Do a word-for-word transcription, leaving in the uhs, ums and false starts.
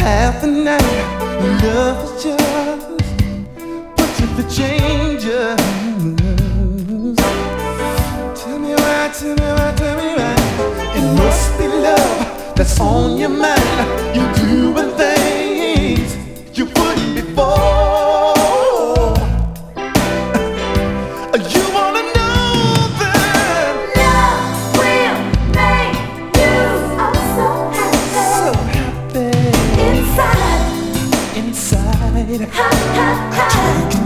half the night. Love is just what if it changes? Tell me why, tell me why, tell me why. It must be love that's on your mind. You're doing things you wouldn't before. You wanna know that love will make you oh so happy, so happy inside, inside. ha ha ha.